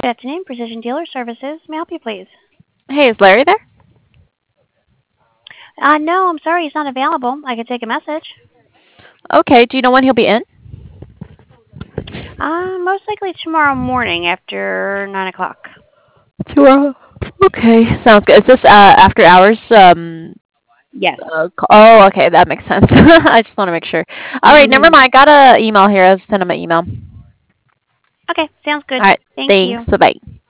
Good afternoon, Precision Dealer Services. May I help you, please? Hey, is Larry there? No, I'm sorry, he's not available. I could take a message. Okay, do you know when he'll be in? Most likely tomorrow morning after 9 o'clock. Tomorrow. Okay, sounds good. Is this after hours? Yes. Oh, okay, that makes sense. I just want to make sure. All right, never mind. Got a email here. I'll send him an email. Okay, sounds good. All right, Thank you. thanks. Bye bye.